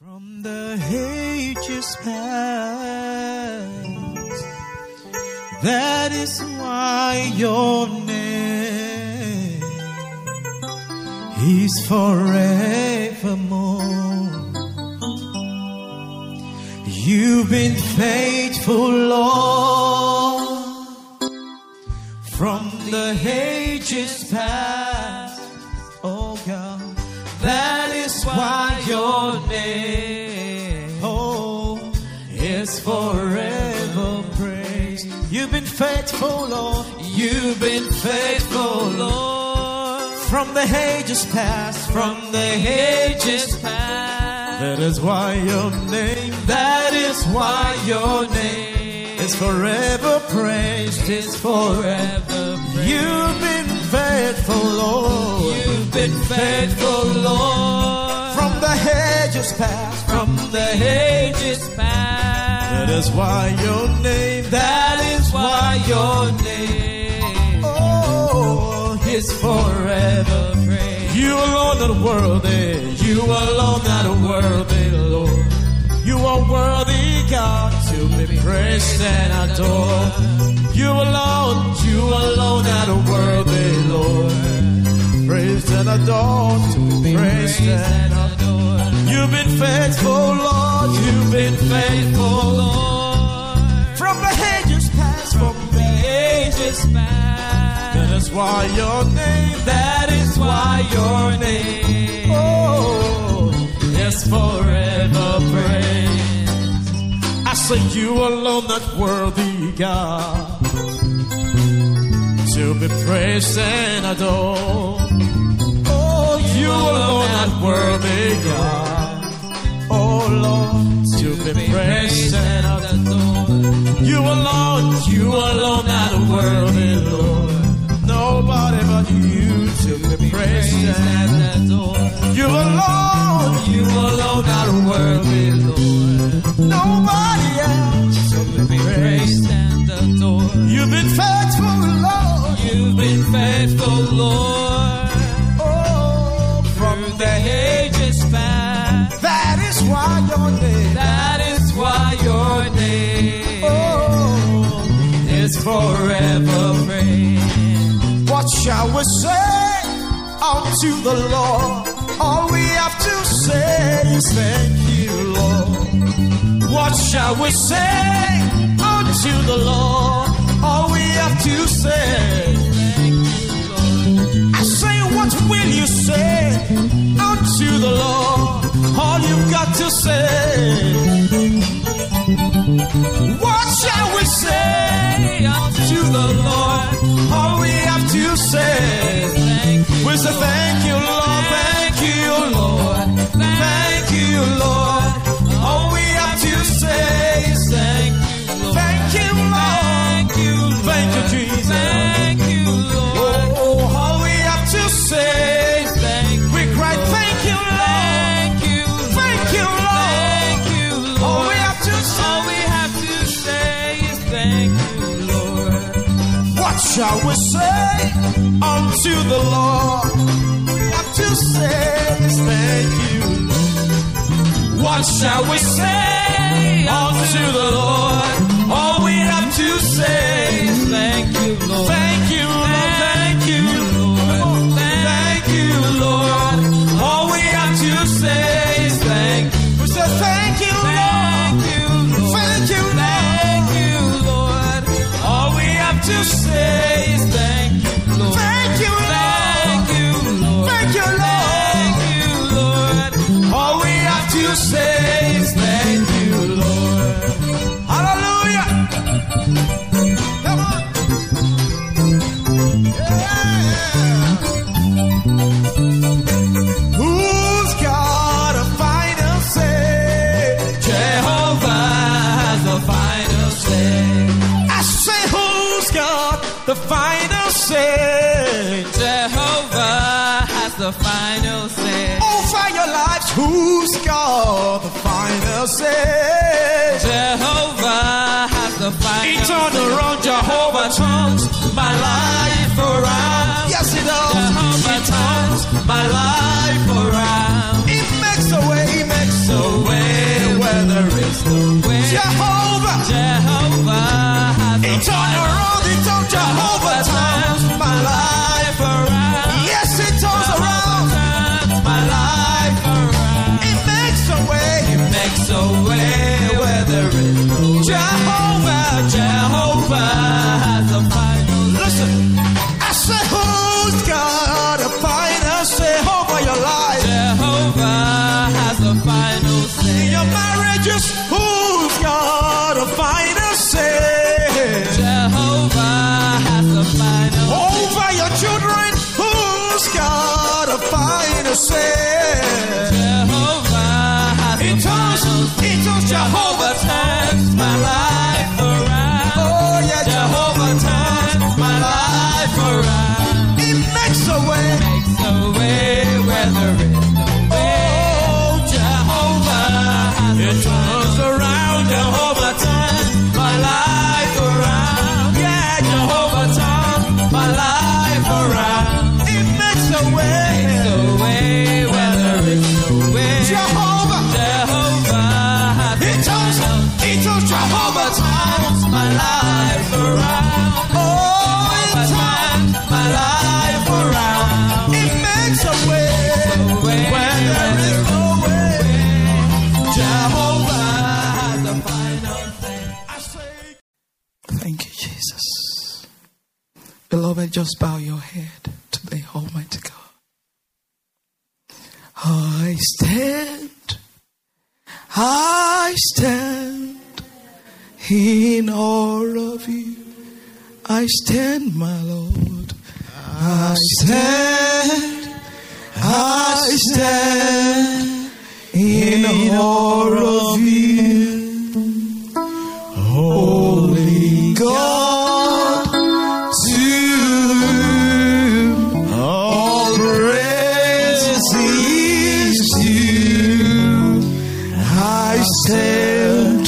From the ages past, that is why your name is forevermore. You've been faithful, Lord, from the ages past, oh God. That is why your name, oh, is forever praised. You've been faithful, Lord. You've been faithful, Lord, from the ages past, from the ages past. That is why your name, that is why your name is forever praised, is forever praised. You've been faithful, Lord. You've been faithful, Lord, from the ages past, from the ages past. That is why your name, that is why your name, oh, is forever praised. You alone are worthy, you alone are worthy, Lord. You are worthy, God, to be praised and adored. You alone are worthy, Lord. Praised and adored, to be praised and adored. You've been faithful, Lord. You've been faithful, Lord, from the ages past, from the ages past. That is why your name, that is why your name, oh, is forever praised. I say you alone not worthy, God, to be praised and adored. Oh, you alone not worthy, God, oh Lord, to be praised and adored. You alone not worthy, Lord. Nobody but you to be praised and adored. You alone not worthy, Lord. Nobody else to be praised and adored. You've been faithful, Lord. You've been faithful, Lord. Oh, from the ages past. That is why your name, that is why your name, oh, is forever praised. What shall we say unto the Lord? All we have to say is thank you, Lord. What shall we say unto the Lord? All we have to say is thank you, Lord. I say, what will you say unto the Lord? All you've got to say. What shall we say unto the Lord? All we have to say is thank you. We say thank you, Lord, thank you, Lord, thank you, Lord. All we have to say is thank you, Lord. Thank you, Lord. Thank you, Jesus. Thank you, Lord. Oh, all we have to say is thank you. We cry, thank you, Lord. Thank you, Lord. Thank you, Lord. All we have to say is thank you, Lord. What shall we say unto the Lord? We have to say is thank you. What shall we say unto the Lord? All we have to say is thank you, Lord. Thank you, Lord. Thank you, Lord. Thank you, Lord. All we have to say is thank you. We say thank you, Lord. Thank you, Lord. Thank you, Lord. All we have to say is thank you, Lord. Thank you, Lord. Thank you, Lord. Thank you, Lord. Thank you, Lord. All we have to say is thank you, Lord. Hallelujah. Come on. Yeah. Who's got a final say? Jehovah has the final say. I say, who's got the final say? Jehovah has the final say. Over your lives, who's got the final say? Jehovah has the final say. He turned around, Jehovah turns my life around. Yes, he does. Jehovah turns my life around. He makes a way, he makes a way. In your marriages, who's got a final say? Jehovah has the final say. Over your children, who's got a final say? Jehovah has the final say. It was Jehovah turns my life around. Oh yeah, Jehovah turns my life around. It makes a way. Makes a way where there is no way. Oh, Jehovah has it the turns around. Jehovah turns my life around. Yeah, Jehovah turns my life around. it makes a way. Makes a way where there is no way. Jehovah Jehovah has it turns Jehovah turns my life around. Oh, it Turns my life around. It makes a way where there is no way. Jehovah has the final say. I say, Thank you, Jesus. Beloved, just bow your head to the Almighty God. I stand in awe of you. I stand, my Lord. I stand in awe of you. Holy God, to whom all praise is due. I stand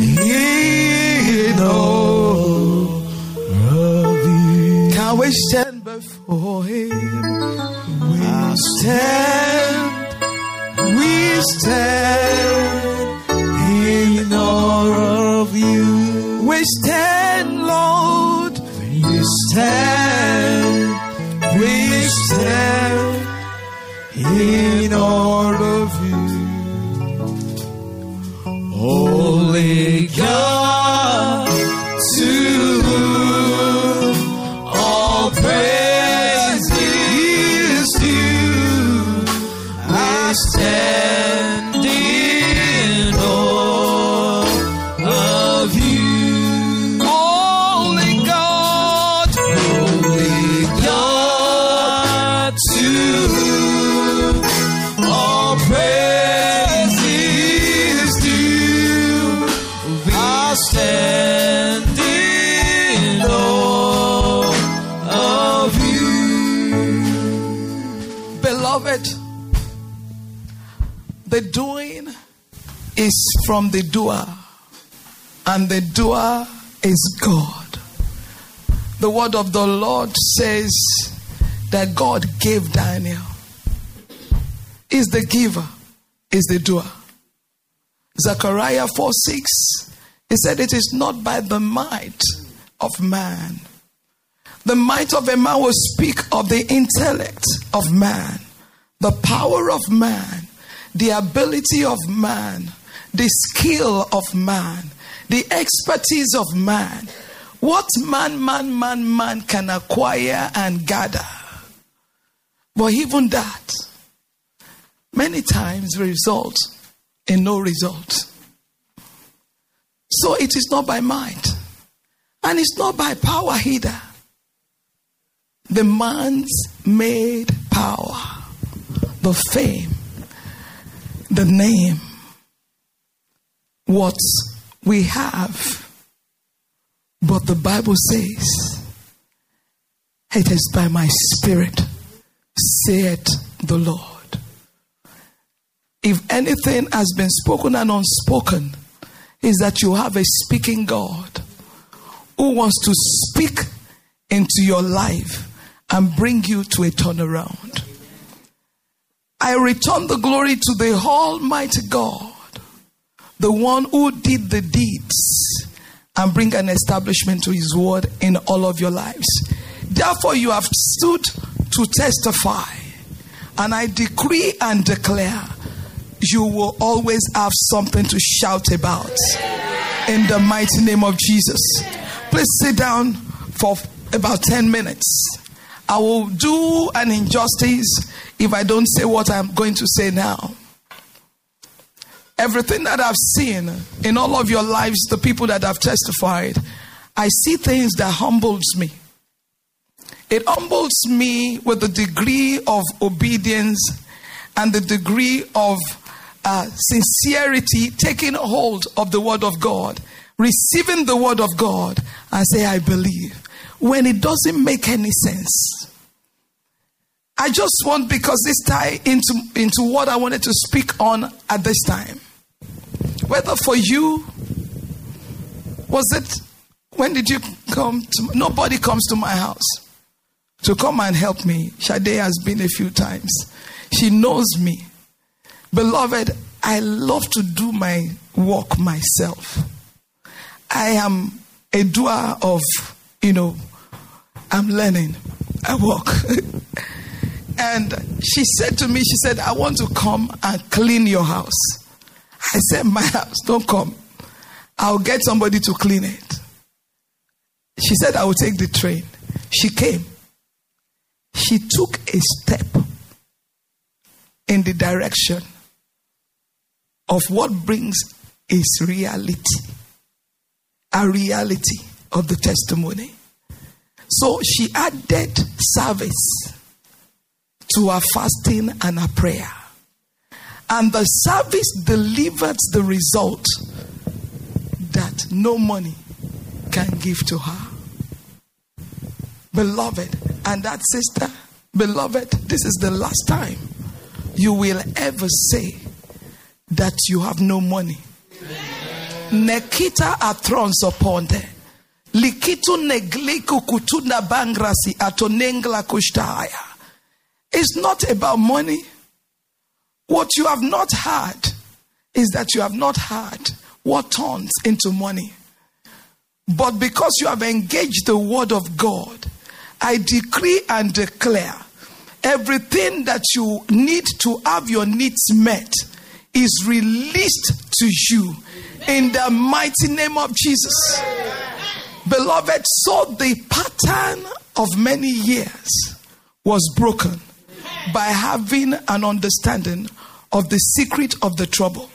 in awe of you. Can we stand before Him? We stand in awe of you. We stand, Lord. We stand in awe of you. Holy God, to whom all praise is due. I stand in awe of you. Holy God, to whom all praise is due. I stand in awe of you. Beloved, the doing is from the doer, and the doer is God. The word of the Lord says that God gave Daniel. Is the giver, is the doer. Zechariah 4:6, he said, it is not by the might of man. The might of a man will speak of the intellect of man, the power of man, the ability of man, the skill of man, the expertise of man. What man can acquire and gather. But even that, many times results in no result. So it is not by might, and it's not by power either. The man's made power, the fame, the name, what we have. But the Bible says, it is by my spirit, saith the Lord. If anything has been spoken and unspoken, is that you have a speaking God who wants to speak into your life and bring you to a turnaround. I return the glory to the Almighty God, the one who did the deeds and bring an establishment to His word in all of your lives. Therefore, you have stood to testify, and I decree and declare you will always have something to shout about in the mighty name of Jesus. Please sit down for about 10 minutes. I will do an injustice if I don't say what I'm going to say now. everything that I've seen in all of your lives, the people that have testified, I see things that humbles me. It humbles me with the degree of obedience and the degree of sincerity, taking hold of the word of God, receiving the word of God, and say, I believe, when it doesn't make any sense. I just want, because this tie into what I wanted to speak on at this time. Whether for you, was it, when did you come to, nobody comes to my house to come and help me. Shade has been a few times. She knows me. Beloved, I love to do my work myself. I am a doer of, I'm learning. I walk. And she said to me, I want to come and clean your house. I said, my house, don't come. I'll get somebody to clean it. She said, I will take the train. She came. She took a step in the direction of what brings is reality. A reality of the testimony. So she added service to our fasting and our prayer. And the service delivered the result that no money can give to her. Beloved, and that sister, beloved, this is the last time you will ever say that you have no money. Nekita atrons upon there. Likitu negliku kutuna bangrasi atonengla kushtaya. It's not about money. What you have not had is that you have not had what turns into money. But because you have engaged the word of God, I decree and declare everything that you need to have your needs met is released to you in the mighty name of Jesus. Beloved, so the pattern of many years was broken by having an understanding of the secret of the trouble.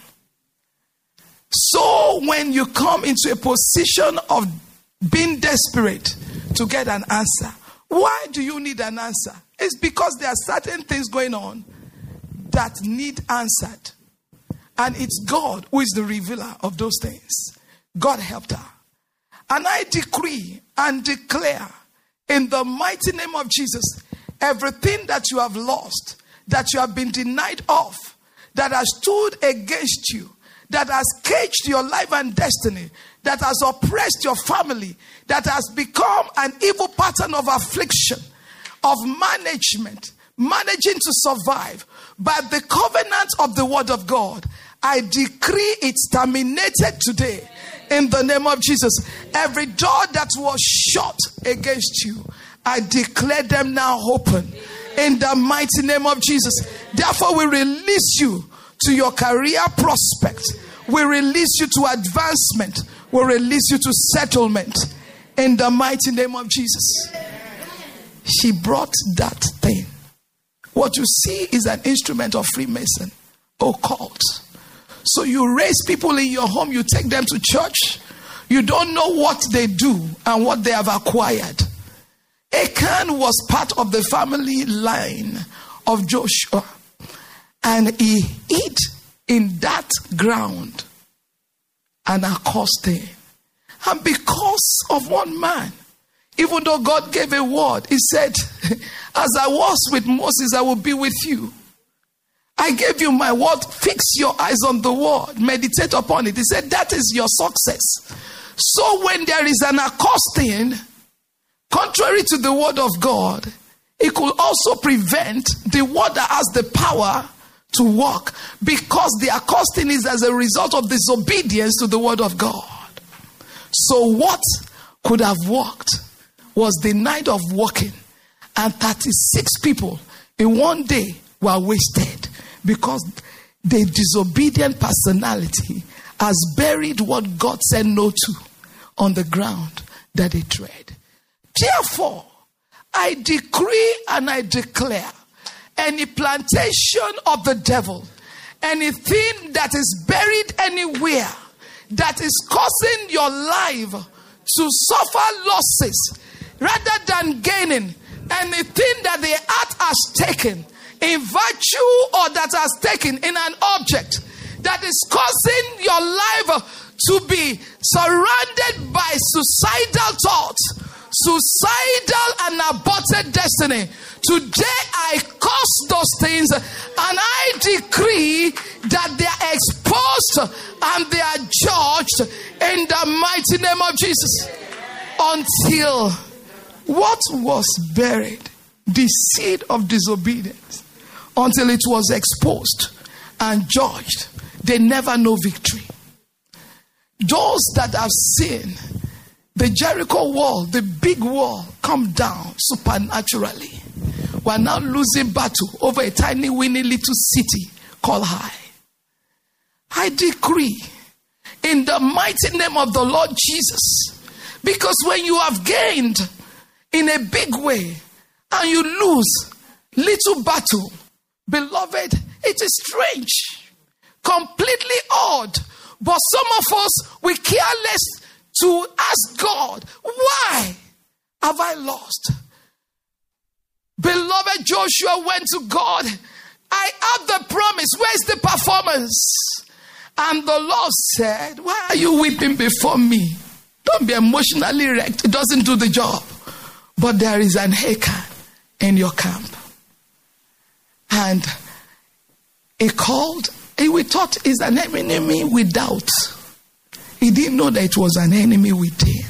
So when you come into a position of being desperate to get an answer, why do you need an answer? It's because there are certain things going on that need answered. And it's God who is the revealer of those things. God helped her. And I decree and declare in the mighty name of Jesus, everything that you have lost, that you have been denied of, that has stood against you, that has caged your life and destiny, that has oppressed your family, that has become an evil pattern of affliction, of managing to survive, by the covenant of the word of God, I decree it's terminated today in the name of Jesus. Every door that was shut against you, I declare them now open in the mighty name of Jesus. Therefore, we release you to your career prospect. We release you to advancement. We release you to settlement in the mighty name of Jesus. She brought that thing. What you see is an instrument of Freemason, occult. So you raise people in your home, you take them to church. You don't know what they do and what they have acquired. Achan was part of the family line of Joshua, and he hid in that ground and accursed him. And because of one man, even though God gave a word, he said, as I was with Moses, I will be with you. I gave you my word, fix your eyes on the word, meditate upon it. He said, that is your success. So when there is an accosting, contrary to the word of God, it could also prevent the word that has the power to work, because the accosting is as a result of disobedience to the word of God. So what could have worked was the night of walking, and 36 people in one day were wasted because the disobedient personality has buried what God said no to on the ground that they tread. Therefore, I decree and I declare, any plantation of the devil, anything that is buried anywhere that is causing your life to suffer losses rather than gaining, anything that the earth has taken in virtue or that has taken in an object that is causing your life to be surrounded by suicidal thoughts, suicidal and aborted destiny. Today I curse those things and I decree that they are exposed and they are judged in the mighty name of Jesus. Until what was buried, the seed of disobedience, until it was exposed and judged, they never know victory. Those that have seen the Jericho wall, the big wall, come down supernaturally, we are now losing battle over a tiny, weeny little city called Hai. I decree in the mighty name of the Lord Jesus, because when you have gained in a big way and you lose little battle, beloved, it is strange, completely odd. But some of us, we care less to ask God, why have I lost? Beloved, Joshua went to God. I have the promise. Where's the performance? And the Lord said, why are you weeping before me? Don't be emotionally wrecked. It doesn't do the job. But there is an Achan in your camp. And he called. We thought he's an enemy without. He didn't know that it was an enemy within.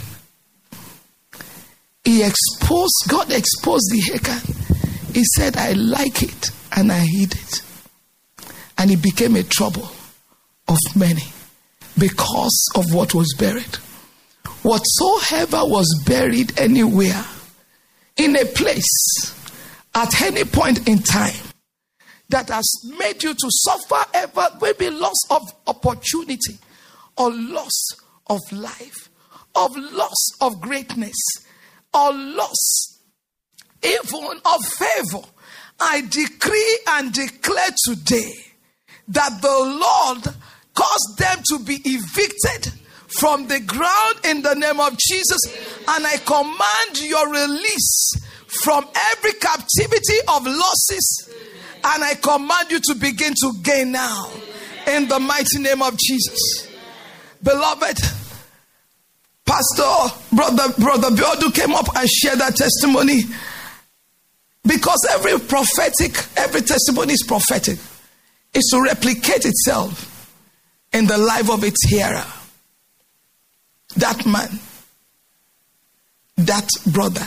God exposed the Achan. He said, I like it, and I hid it. And it became a trouble of many because of what was buried. Whatsoever was buried anywhere, in a place, at any point in time, that has made you to suffer ever, maybe loss of opportunity, or loss of life, of loss of greatness, or loss even of favor. I decree and declare today that the Lord caused them to be evicted from the ground in the name of Jesus, and I command your release from every captivity of losses. And I command you to begin to gain now in the mighty name of Jesus. Beloved, Pastor, Brother Biodu came up and shared that testimony, because every testimony is prophetic. It's to replicate itself in the life of its hearer. That man, that brother,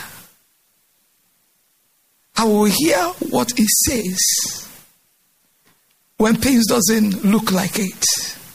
I will hear what he says when things doesn't look like it.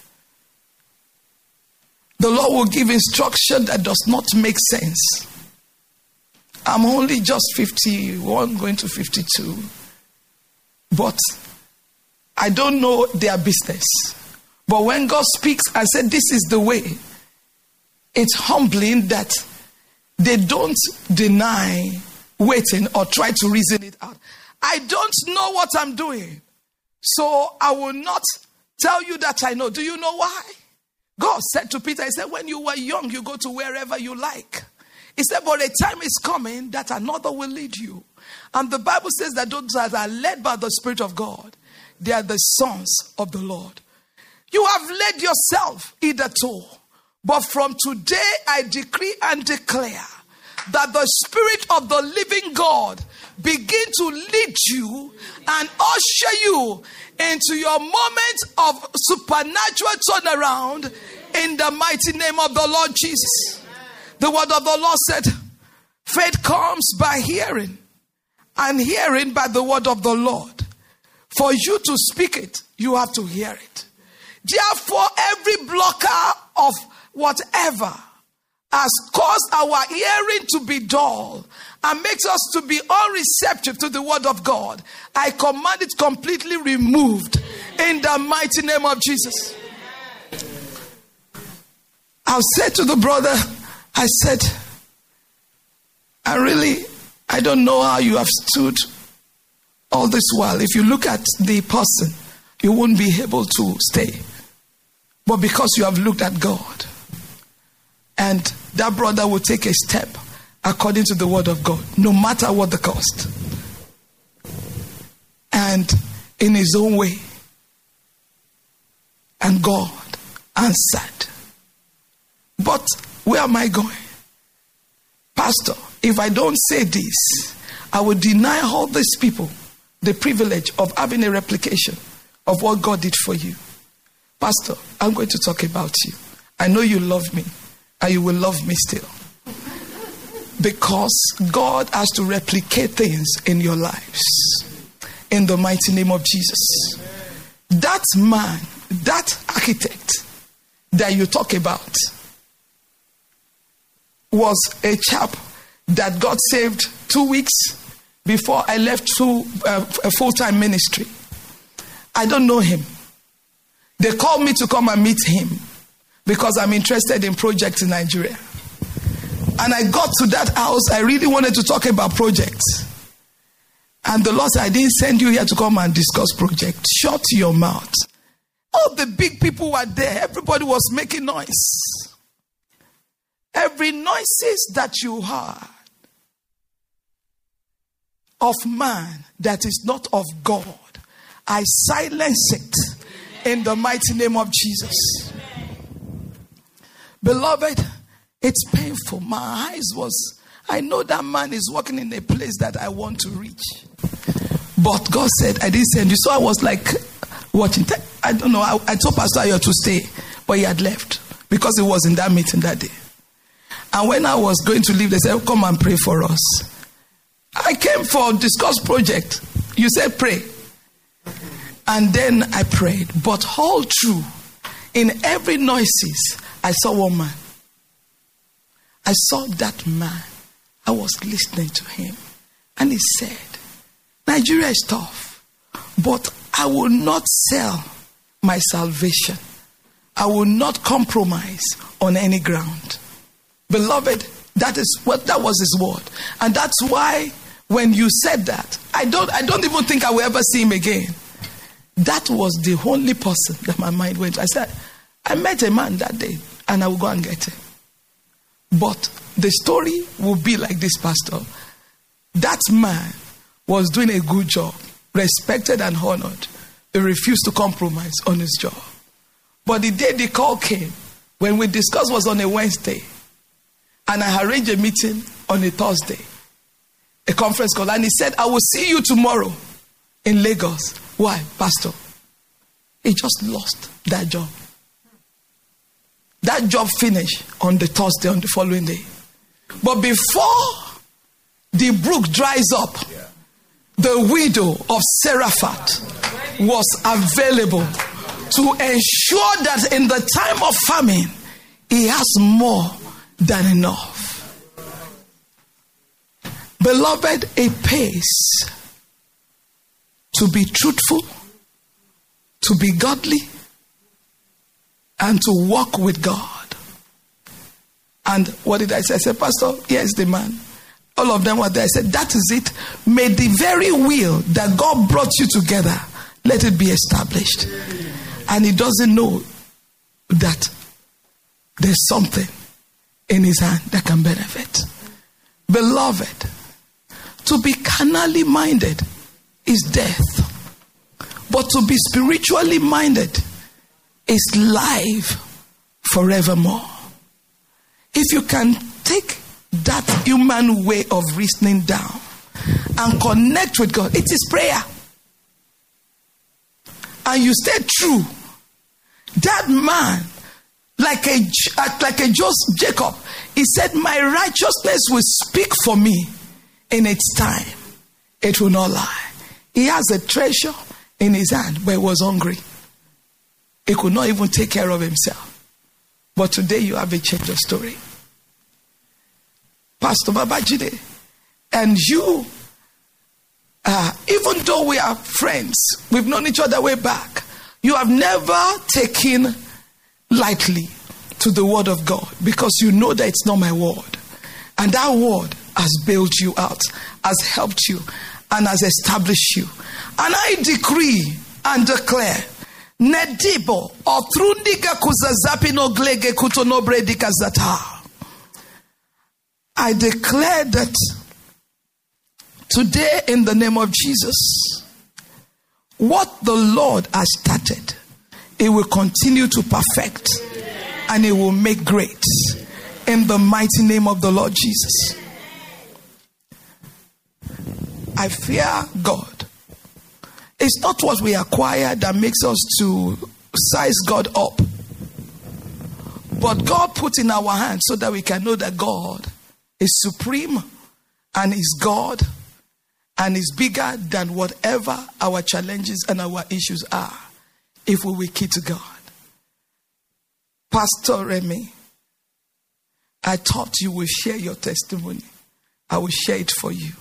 The Lord will give instruction that does not make sense. I'm only just 51, going to 52. But I don't know their business. But when God speaks and said, this is the way, it's humbling that they don't deny waiting or try to reason it out. I don't know what I'm doing, so I will not tell you that I know. Do you know why? God said to Peter, he said, when you were young, you go to wherever you like. He said, but a time is coming that another will lead you. And the Bible says that those that are led by the Spirit of God, they are the sons of the Lord. You have led yourself hitherto, but from today I decree and declare that the Spirit of the living God begin to lead you and usher you into your moment of supernatural turnaround in the mighty name of the Lord Jesus. The word of the Lord said, faith comes by hearing, and hearing by the word of the Lord. For you to speak it, you have to hear it. Therefore, every blocker of whatever has caused our hearing to be dull and makes us to be unreceptive to the word of God, I command it completely removed in the mighty name of Jesus. I'll say to the brother, I said, I don't know how you have stood all this while. If you look at the person, you won't be able to stay. But because you have looked at God, and that brother will take a step according to the word of God, no matter what the cost. And in his own way. And God answered. But where am I going? Pastor, if I don't say this, I will deny all these people the privilege of having a replication of what God did for you. Pastor, I'm going to talk about you. I know you love me, and you will love me still. Because God has to replicate things in your lives. In the mighty name of Jesus. That man, that architect that you talk about was a chap that God saved 2 weeks before I left a full-time ministry. I don't know him. They called me to come and meet him because I'm interested in projects in Nigeria. And I got to that house. I really wanted to talk about projects. And the Lord said, I didn't send you here to come and discuss projects. Shut your mouth. All the big people were there. Everybody was making noise. Every noises that you heard of man that is not of God, I silence it in the mighty name of Jesus. Beloved, it's painful. My eyes was, I know that man is walking in a place that I want to reach. But God said, I didn't send you. So I was like watching. I don't know. I told Pastor Ayo to stay, but he had left because he was in that meeting that day. And when I was going to leave, they said, come and pray for us. I came for discuss project. You said pray. And then I prayed. But all through, in every noises, I saw one man. I saw that man. I was listening to him. And he said, Nigeria is tough, but I will not sell my salvation. I will not compromise on any ground. Beloved, that was his word. And that's why when you said that, I don't even think I will ever see him again. That was the only person that my mind went to. I said, I met a man that day and I will go and get him. But the story will be like this, Pastor. That man was doing a good job, respected and honored. He refused to compromise on his job. But the day the call came, when we discussed was on a Wednesday, and I arranged a meeting on a Thursday, a conference call, and he said, I will see you tomorrow in Lagos. Why, Pastor? He just lost that job. That job finished on the Thursday, on the following day. But before the brook dries up, the widow of Seraphat was available to ensure that in the time of famine, he has more than enough. Beloved, it pays to be truthful, to be godly, and to walk with God. And what did I say? I said, Pastor, here's the man. All of them were there. I said, that is it. May the very will that God brought you together, let it be established. And he doesn't know that there's something in his hand that can benefit. Beloved, to be carnally minded is death. But to be spiritually minded is life forevermore. If you can take that human way of reasoning down and connect with God, it is prayer. And you stay true. That man, like a Jacob, he said, my righteousness will speak for me in its time. It will not lie. He has a treasure in his hand, but he was hungry. He could not even take care of himself. But today you have a change of story. Pastor Babajide, and you, even though we are friends, we've known each other way back, you have never taken lightly to the word of God because you know that it's not my word. And that word has bailed you out, has helped you, and has established you. And I decree and declare, Nedibo or Trundiga Kuzazapino Glege Kutonobre Dikazata. I declare that today, in the name of Jesus, what the Lord has started, it will continue to perfect and it will make great. In the mighty name of the Lord Jesus. I fear God. It's not what we acquire that makes us to size God up. But God put in our hands so that we can know that God is supreme and is God and is bigger than whatever our challenges and our issues are, if we will key to God. Pastor Remy, I thought you would share your testimony. I will share it for you.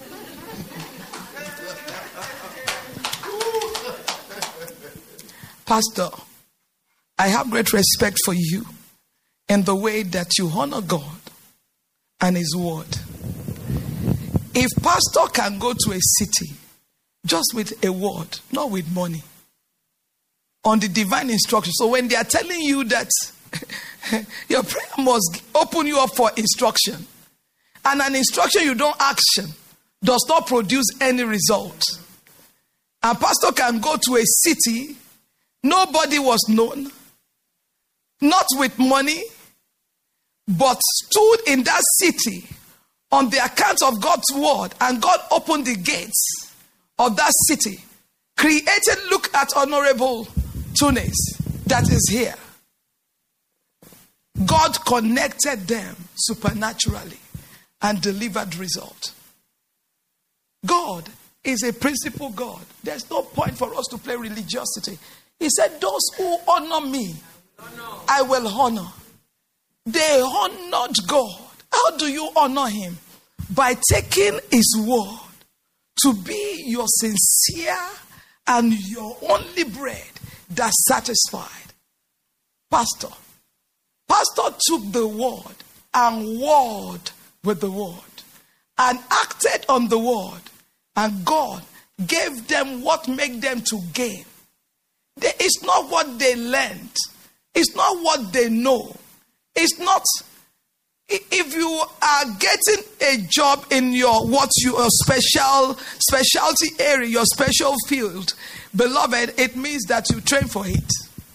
Pastor, I have great respect for you in the way that you honor God and His word. If pastor can go to a city just with a word, not with money, on the divine instruction. So when they are telling you that your prayer must open you up for instruction, and an instruction you don't action does not produce any result. A pastor can go to a city, nobody was known, not with money, but stood in that city on the account of God's word, and God opened the gates of that city, created, look at Honorable Tunis that is here. God connected them supernaturally and delivered result. God is a principle God. There's no point for us to play religiosity. He said, those who honor me, I will honor. They honored God. How do you honor Him? By taking His word to be your sincere and your only bread that satisfied. Pastor took the word and warred with the word and acted on the word, and God gave them what made them to gain. It's not what they learned. It's not what they know. It's not. If you are getting a job in your specialty area, your special field, beloved, it means that you train for it.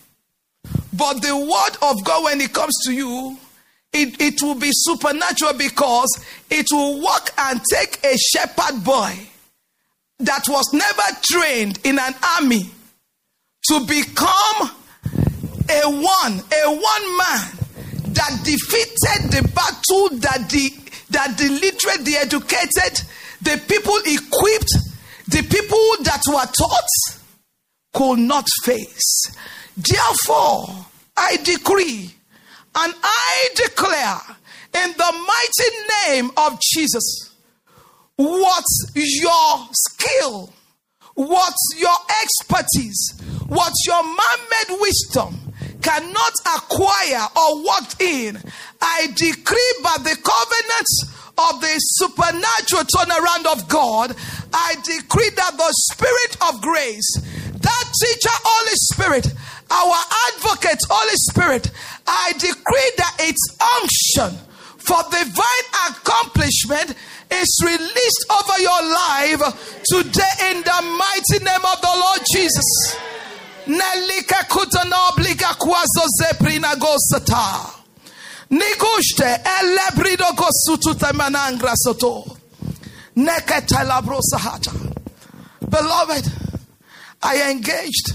But the word of God, when it comes to you, it will be supernatural, because it will work and take a shepherd boy that was never trained in an army to become a one man that defeated the battle that the literate, the educated, the people equipped, the people that were taught could not face. Therefore, I decree and I declare in the mighty name of Jesus, what your skill, what your expertise, what your man-made wisdom cannot acquire or walk in, I decree by the covenants of the supernatural turnaround of God, I decree that the Spirit of grace, that teacher, Holy Spirit, our advocate, Holy Spirit, I decree that its unction for divine accomplishment is released over your life today in the mighty name of the Lord Jesus. Nelika kutana obliga kwazo zeprina gosata. Nigushte elebrido gosutu temanangra soto. Neketela brosahata. Beloved, I engaged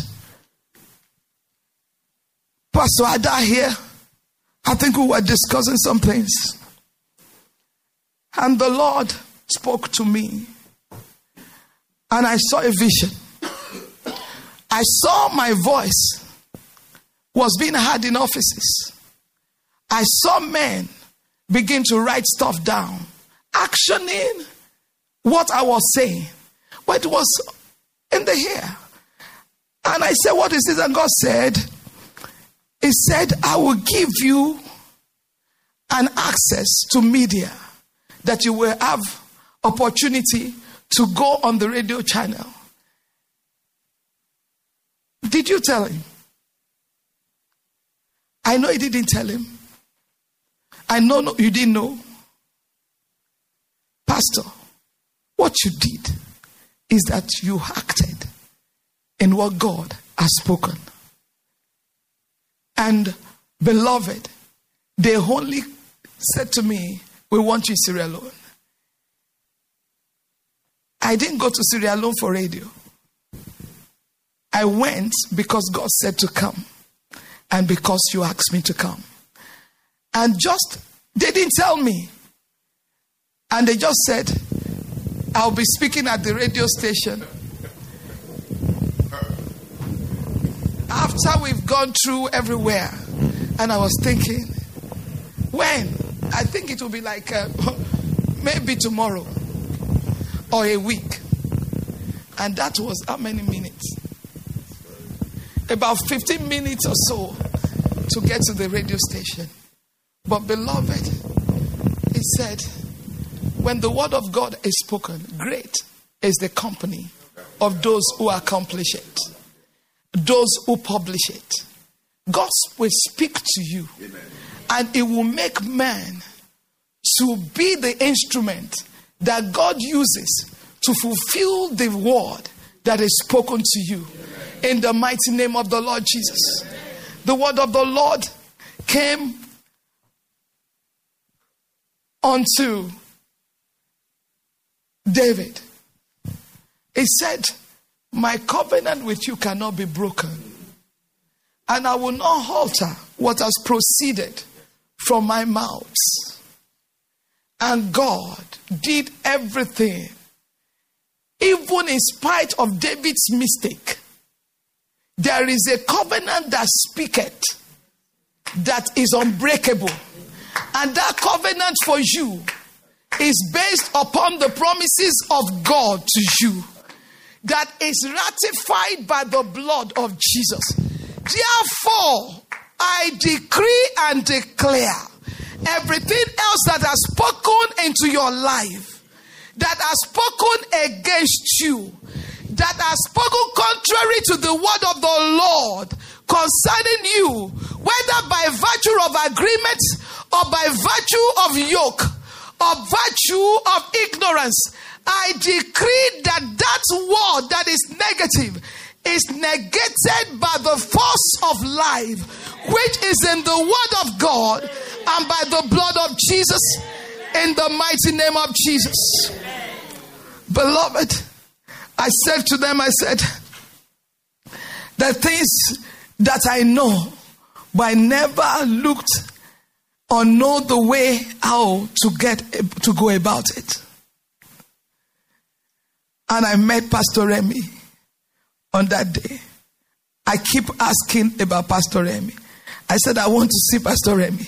Pastor Ada here. I think we were discussing some things. And the Lord spoke to me. And I saw a vision. I saw my voice was being heard in offices. I saw men begin to write stuff down, actioning what I was saying. But it was in the air. And I said, what is this? And God said, He said, I will give you an access to media that you will have opportunity to go on the radio channel Did you tell him? I know you didn't tell him. I know you didn't know. Pastor, what you did is that you acted in what God has spoken. And beloved, they only said to me, we want you in Sierra Leone. I didn't go to Sierra Leone for radio. I went because God said to come and because you asked me to come. And they didn't tell me. And they just said, I'll be speaking at the radio station. After we've gone through everywhere. And I was thinking, when? I think it will be like maybe tomorrow or a week. And that was how many minutes? About 15 minutes or so to get to the radio station. But beloved, he said, when the word of God is spoken, great is the company of those who accomplish it, those who publish it. God will speak to you. Amen. And it will make man to be the instrument that God uses to fulfill the word that is spoken to you. Amen. In the mighty name of the Lord Jesus. Amen. The word of the Lord came unto David. He said, my covenant with you cannot be broken. And I will not alter what has proceeded from my mouth. And God did everything. Even in spite of David's mistake, there is a covenant that speaketh that is unbreakable. And that covenant for you is based upon the promises of God to you, that is ratified by the blood of Jesus. Therefore, I decree and declare everything else that has spoken into your life, that has spoken against you, that has spoken contrary to the word of the Lord concerning you, whether by virtue of agreement or by virtue of yoke or virtue of ignorance, I decree that word that is negative is negated by the force of life, which is in the word of God and by the blood of Jesus, in the mighty name of Jesus. Beloved, I said to them, I said, the things that I know, but I never looked or know the way how to go about it. And I met Pastor Remy on that day. I keep asking about Pastor Remy. I said, I want to see Pastor Remy.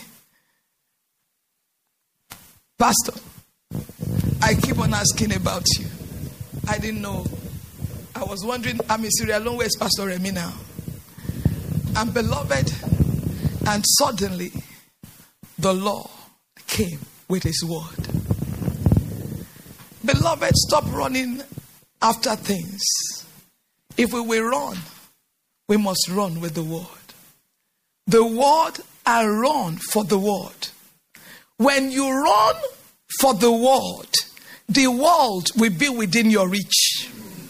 Pastor, I keep on asking about you. I didn't know. I was wondering, I'm in Sierra Leone, where's Pastor Remy now? And beloved, and suddenly the Lord came with his word. Beloved, stop running after things. If we will run, we must run with the word. The word and run for the word. When you run for the world will be within your reach.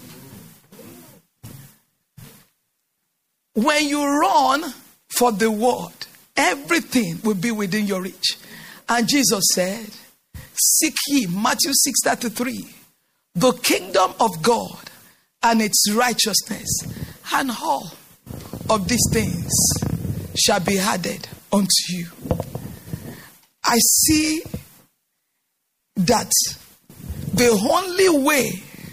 When you run for the word, everything will be within your reach. And Jesus said, seek ye, Matthew 6:33, the kingdom of God and its righteousness, and all of these things shall be added unto you. I see that the only way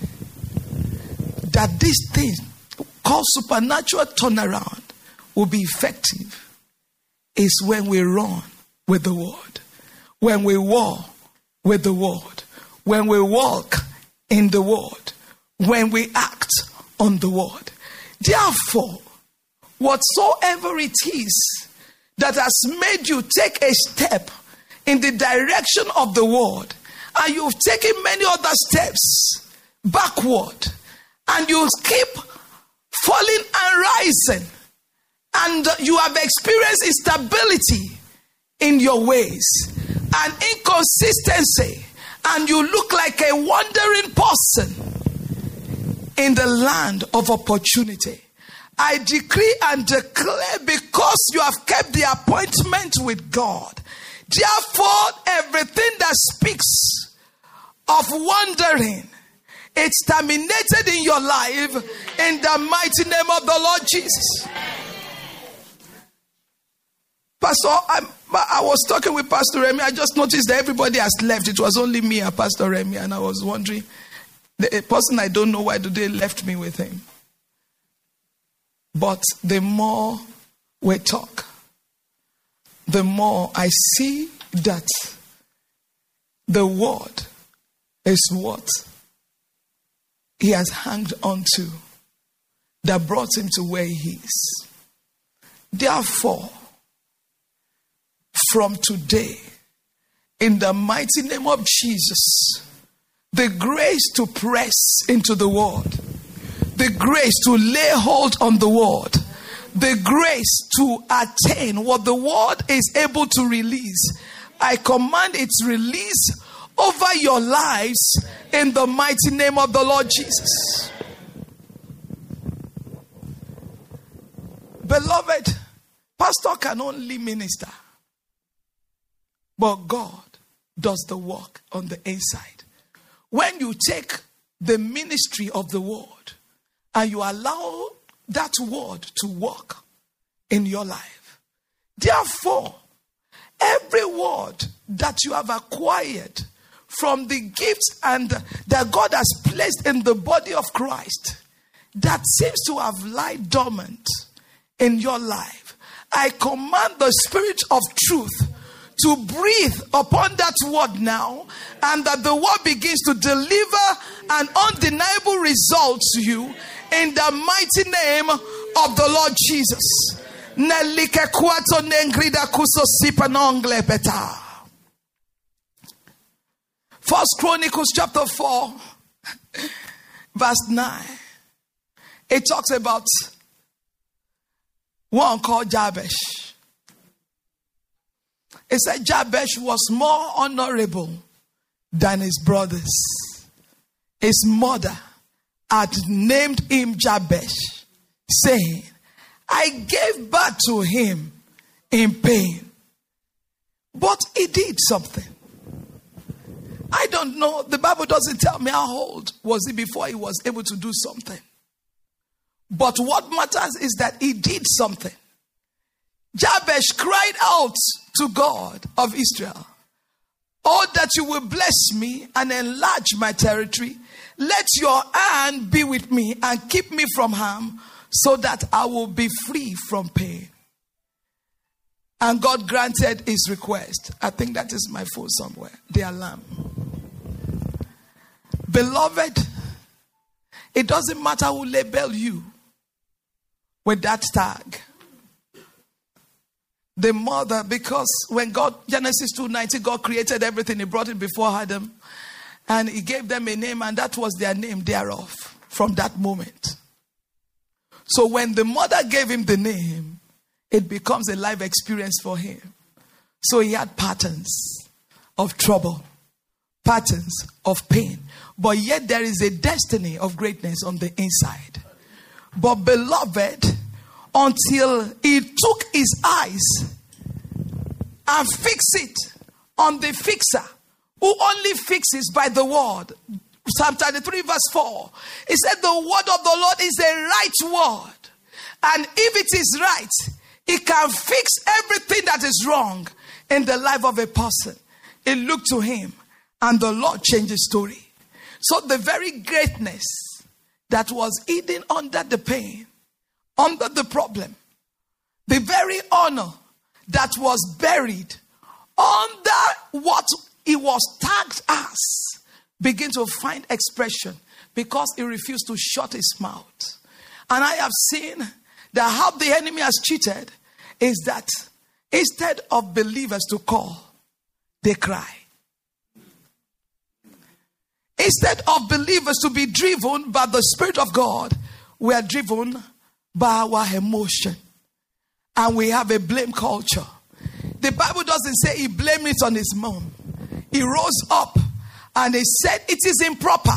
that this thing called supernatural turnaround will be effective is when we run with the word, when we war with the word, when we walk in the word, when we act on the word. Therefore, whatsoever it is that has made you take a step in the direction of the word, and you've taken many other steps backward, and you keep falling and rising, and you have experienced instability in your ways and inconsistency, and you look like a wandering person in the land of opportunity, I decree and declare, because you have kept the appointment with God, therefore everything that speaks of wandering, it's terminated in your life in the mighty name of the Lord Jesus. Pastor, I was talking with Pastor Remy. I just noticed that everybody has left. It was only me and Pastor Remy, and I was wondering, the person I don't know, why do they left me with him? But the more we talk, the more I see that the word is what he has hanged on to that brought him to where he is. Therefore, from today, in the mighty name of Jesus, the grace to press into the word, the grace to lay hold on the word, the grace to attain what the word is able to release, I command its release over your lives in the mighty name of the Lord Jesus. Beloved, pastor can only minister, but God does the work on the inside. When you take the ministry of the word and you allow that word to work in your life, therefore, every word that you have acquired from the gifts and that God has placed in the body of Christ that seems to have lied dormant in your life, I command the Spirit of truth to breathe upon that word now, and that the word begins to deliver an undeniable result to you in the mighty name of the Lord Jesus. First Chronicles chapter 4 verse 9, it talks about one called Jabesh. It said Jabesh was more honorable than his brothers. His mother had named him Jabesh, saying, I gave birth to him in pain. But he did something. I don't know. The Bible doesn't tell me how old was he before he was able to do something. But what matters is that he did something. Jabesh cried out to God of Israel, oh, that you will bless me and enlarge my territory. Let your hand be with me and keep me from harm, so that I will be free from pain. And God granted his request. I think that is my phone somewhere. The alarm. Beloved, it doesn't matter who label you with that tag. The mother, because when God, Genesis 2:19, God created everything, he brought it before Adam, and he gave them a name, and that was their name thereof from that moment. So when the mother gave him the name, it becomes a life experience for him. So he had patterns of trouble, patterns of pain, but yet there is a destiny of greatness on the inside. But beloved, until he took his eyes and fixed it on the fixer, who only fixes by the word. Psalm 33 verse 4. It said the word of the Lord is a right word. And if it is right, it can fix everything that is wrong in the life of a person. It looked to him, and the Lord changed his story. So the very greatness that was hidden under the pain, under the problem, the very honor that was buried under what he was tagged as, begin to find expression because he refused to shut his mouth. And I have seen that how the enemy has cheated is that instead of believers to call, they cry. Instead of believers to be driven by the Spirit of God, we are driven by our emotion. And we have a blame culture. The Bible doesn't say he blamed it on his mom. He rose up and he said, it is improper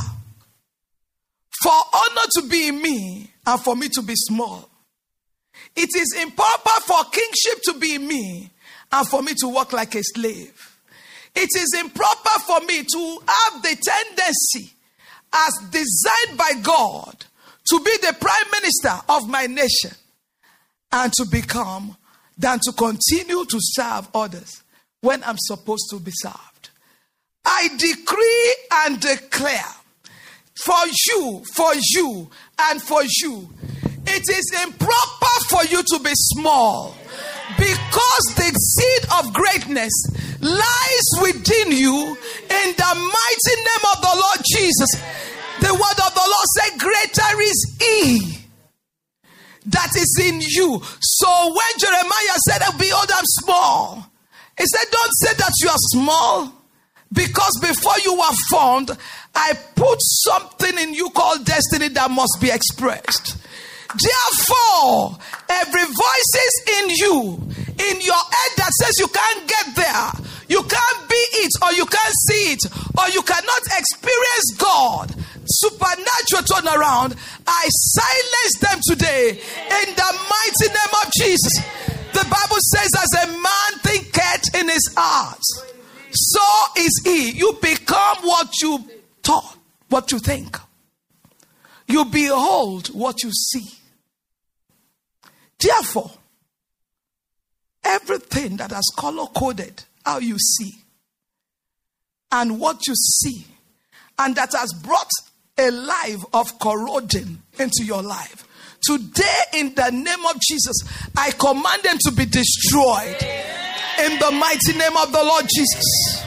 for honor to be in me and for me to be small. It is improper for kingship to be in me and for me to walk like a slave. It is improper for me to have the tendency, as designed by God, to be the prime minister of my nation and to become, than to continue to serve others when I'm supposed to be served. I decree and declare for you, and for you, it is improper for you to be small, because the seed of greatness lies within you in the mighty name of the Lord Jesus. The word of the Lord said, greater is he that is in you. So when Jeremiah said, behold, I'm small, he said, don't say that you are small, because before you were formed, I put something in you called destiny that must be expressed. Therefore, every voices in you, in your head that says you can't get there, you can't be it, or you can't see it, or you cannot experience God, supernatural turnaround, I silence them today in the mighty name of Jesus. The Bible says, as a man thinketh in his heart, so is he. You become what you thought, what you think. You behold what you see. Therefore, everything that has color-coded how you see and what you see, and that has brought a life of corroding into your life, today in the name of Jesus, I command them to be destroyed in the mighty name of the Lord Jesus.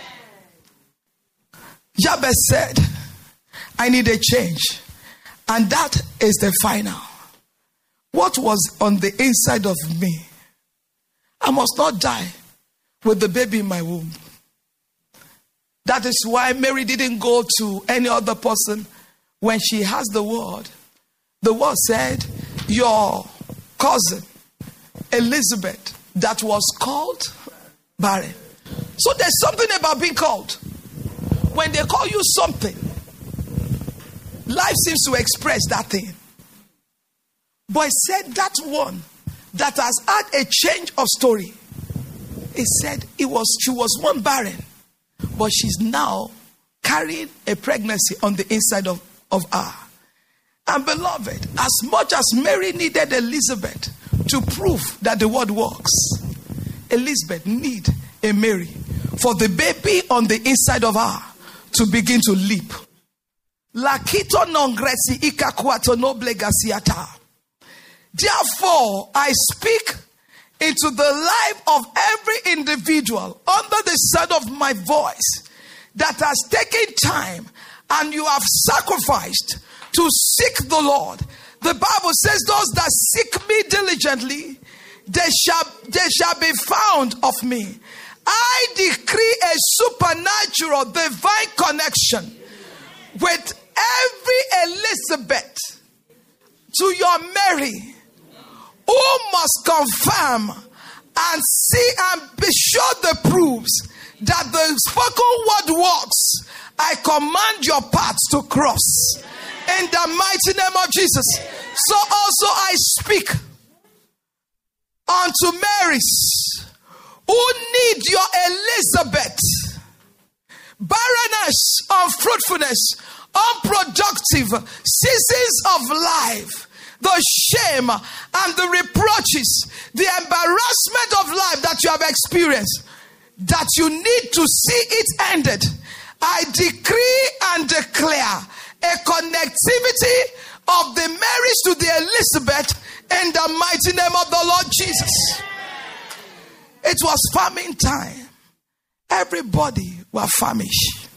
Jabez said, I need a change, and that is the final. What was on the inside of me, I must not die with the baby in my womb. That is why Mary didn't go to any other person when she has the word. The word said, your cousin Elizabeth, that was called barren. So there's something about being called. When they call you something, life seems to express that thing. But it said that one that has had a change of story, it said she was one barren, but she's now carrying a pregnancy on the inside of her. And beloved, as much as Mary needed Elizabeth to prove that the word works, Elizabeth need a Mary for the baby on the inside of her to begin to leap. Lakito non greci ikakuato noble gasiata. Therefore, I speak into the life of every individual under the sound of my voice that has taken time and you have sacrificed to seek the Lord. The Bible says, those that seek me diligently, they shall be found of me. I decree a supernatural divine connection with every Elizabeth to your Mary, who must confirm and see and be sure the proofs that the spoken word works. I command your paths to cross in the mighty name of Jesus. So also I speak unto Marys who need your Elizabeth. Barrenness, unfruitfulness, unproductive seasons of life, the shame and the reproaches, the embarrassment of life that you have experienced, that you need to see it ended. I decree and declare a connectivity of the Marys to the Elizabeth in the mighty name of the Lord Jesus. It was famine time. Everybody was famished.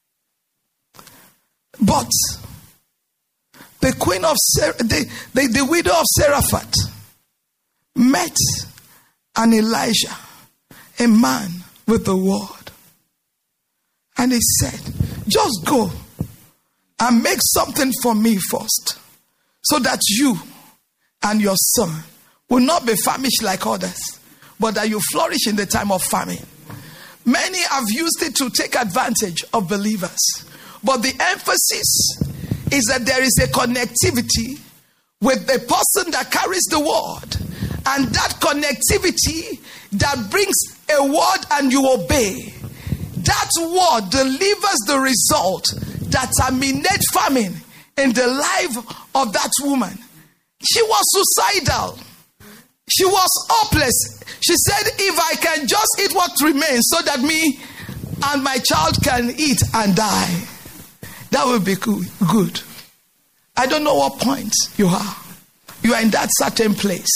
But the queen of the widow of Zarephath met an Elijah, a man with the word. And he said, just go and make something for me first, so that you and your son will not be famished like others, but that you flourish in the time of famine. Many have used it to take advantage of believers, but the emphasis is that there is a connectivity with the person that carries the word, and that connectivity that brings a word and you obey. That word delivers the result that terminates famine in the life of that woman. She was suicidal. She was hopeless. She said, if I can just eat what remains so that me and my child can eat and die, that will be good. I don't know what point you are. You are in that certain place.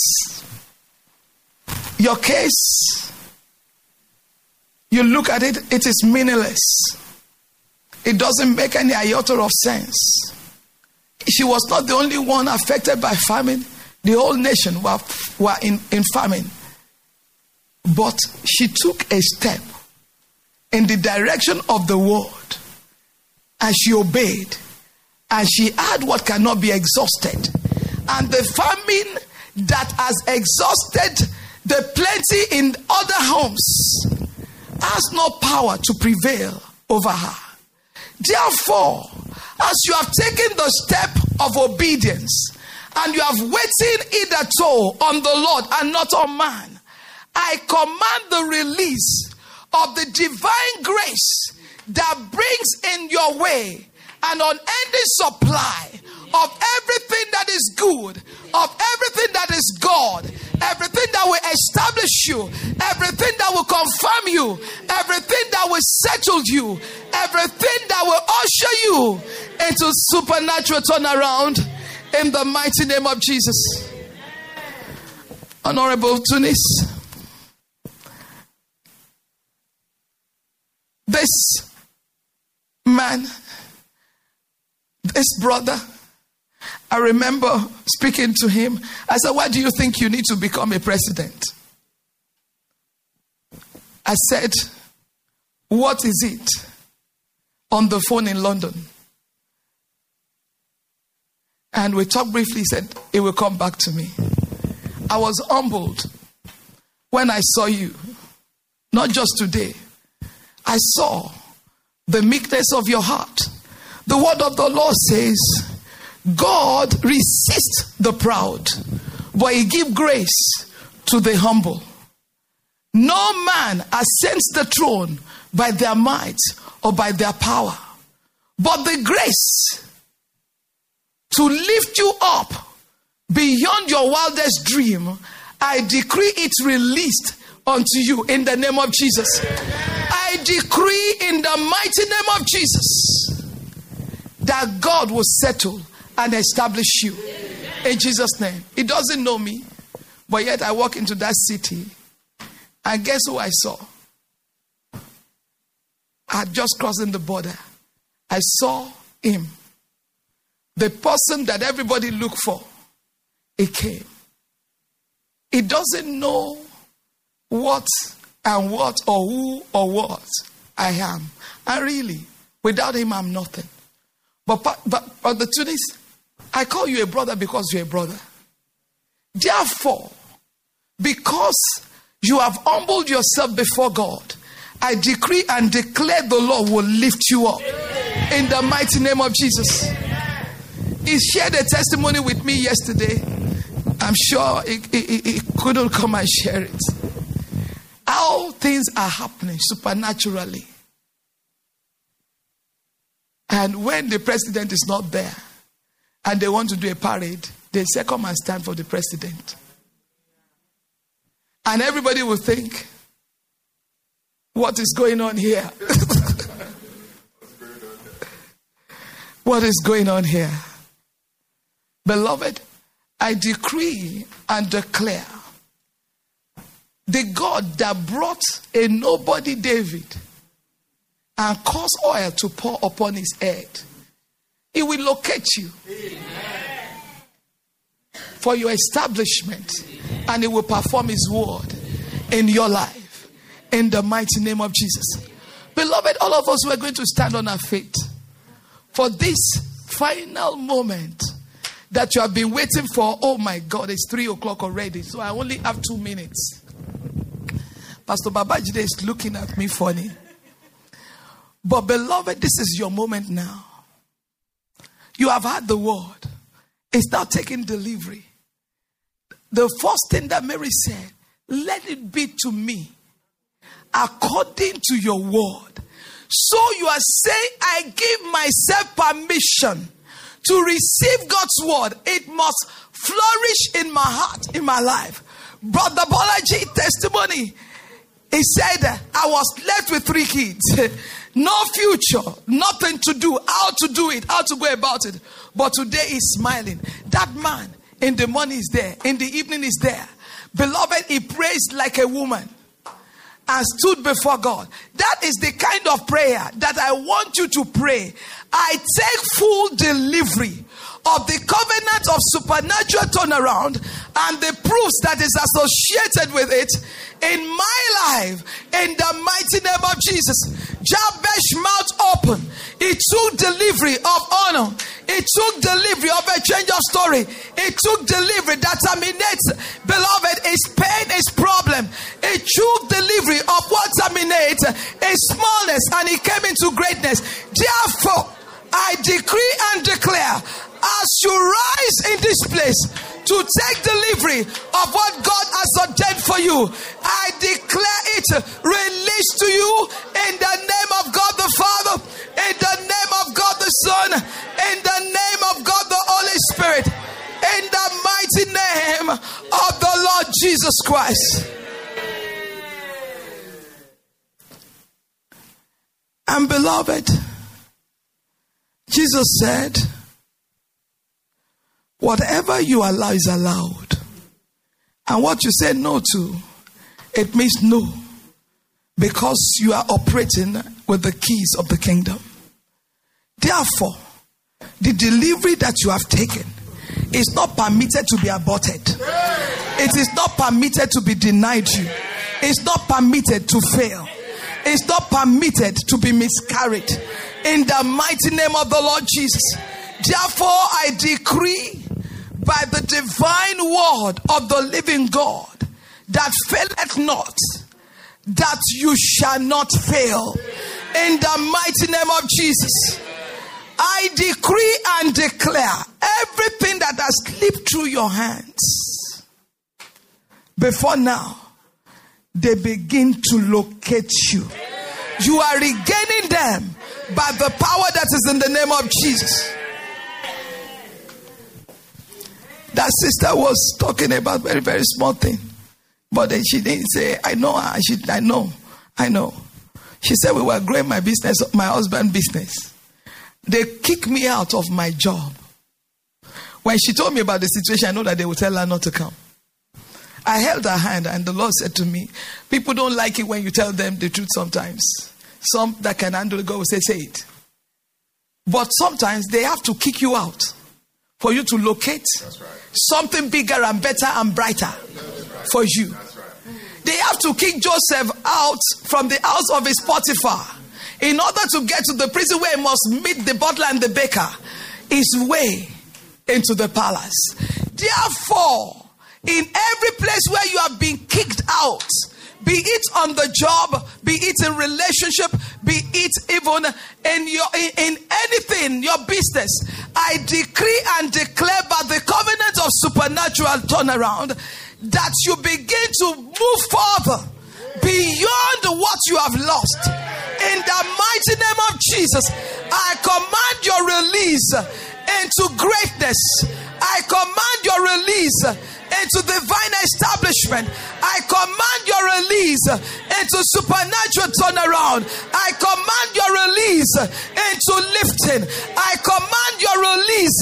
Your case, you look at it, it is meaningless. It doesn't make any iota of sense. She was not the only one affected by famine. The whole nation were in famine. But she took a step in the direction of the word, and she obeyed, and she had what cannot be exhausted. And the famine that has exhausted the plenty in other homes has no power to prevail over her. Therefore, as you have taken the step of obedience and you have waited hitherto on the Lord and not on man, I command the release of the divine grace that brings in your way an unending supply of everything that is good, of everything that is God, everything that will establish you, everything that will confirm you, everything that will settle you, everything that will usher you into supernatural turnaround in the mighty name of Jesus. Honorable Tunis, this man, this brother, I remember speaking to him. I said, why do you think you need to become a president? I said, what is it? On the phone in London. And we talked briefly. He said, it will come back to me. I was humbled when I saw you. Not just today. I saw the meekness of your heart. The word of the Lord says, God resists the proud, but he gives grace to the humble. No man ascends the throne by their might or by their power, but the grace to lift you up beyond your wildest dream, I decree it released unto you in the name of Jesus. I decree in the mighty name of Jesus that God will settle and establish you in Jesus' name. He doesn't know me, but yet I walk into that city, and guess who I saw? I had just crossing the border. I saw him, the person that everybody looked for. He came. He doesn't know what and what or who or what I am. And really, without him, I'm nothing. But the truth is, I call you a brother because you're a brother. Therefore, because you have humbled yourself before God, I decree and declare the Lord will lift you up in the mighty name of Jesus. He shared a testimony with me yesterday. I'm sure he couldn't come and share it. How things are happening supernaturally. And when the president is not there, and they want to do a parade, they say, come and stand for the president. And everybody will think, what is going on here? What is going on here? Beloved, I decree and declare, the God that brought a nobody David and caused oil to pour upon his head, he will locate you. Amen. For your establishment. Amen. And he will perform his word in your life in the mighty name of Jesus. Beloved, all of us, we're going to stand on our feet for this final moment that you have been waiting for. Oh my God, it's 3 o'clock already, so I only have 2 minutes. Pastor Babajide is looking at me funny. But beloved, this is your moment now. You have had the word. It's now taking delivery. The first thing that Mary said, let it be to me according to your word. So you are saying, I give myself permission to receive God's word. It must flourish in my heart, in my life. Brother Bolaji, testimony. He said, I was left with 3 kids. No future, nothing to do, how to do it, how to go about it. But today he's smiling. That man, in the morning is there, in the evening is there. Beloved, he prays like a woman and stood before God. That is the kind of prayer that I want you to pray. I take full delivery of the covenant of supernatural turnaround and the proofs that is associated with it in my life, in the mighty name of Jesus. Jabez mouth open. He took delivery of honor. He took delivery of a change of story. He took delivery that terminates, beloved, his pain, his problem. He took delivery of what terminates his smallness, and he came into greatness. Therefore, I decree and declare, as you rise in this place to take delivery of what God has ordained for you, I declare it released to you in the name of God the Father, in the name of God the Son, in the name of God the Holy Spirit, in the mighty name of the Lord Jesus Christ. And beloved, Jesus said, whatever you allow is allowed. And what you say no to, it means no. Because you are operating with the keys of the kingdom. Therefore, the delivery that you have taken is not permitted to be aborted. It is not permitted to be denied you. It's not permitted to fail. It's not permitted to be miscarried. In the mighty name of the Lord Jesus. Therefore, I decree by the divine word of the living God that faileth not, that you shall not fail. In the mighty name of Jesus, I decree and declare everything that has slipped through your hands before now, they begin to locate you. You are regaining them by the power that is in the name of Jesus. That sister was talking about very, very small thing. But then she didn't say, I know her. I know. She said, we were growing my business, my husband's business. They kicked me out of my job. When she told me about the situation, I know that they would tell her not to come. I held her hand and the Lord said to me, people don't like it when you tell them the truth sometimes. Some that can handle it, God will say it. But sometimes they have to kick you out for you to locate something bigger and better and brighter for you. They have to kick Joseph out from the house of his Potiphar in order to get to the prison where he must meet the butler and the baker, his way into the palace. Therefore, in every place where you have been kicked out, be it on the job, be it in relationship, be it even in anything, your business, I decree and declare by the covenant of supernatural turnaround that you begin to move further beyond what you have lost. In the mighty name of Jesus, I command your release into greatness. I command your release into divine establishment. I command your release into supernatural turnaround. I command your release into lifting. I command your release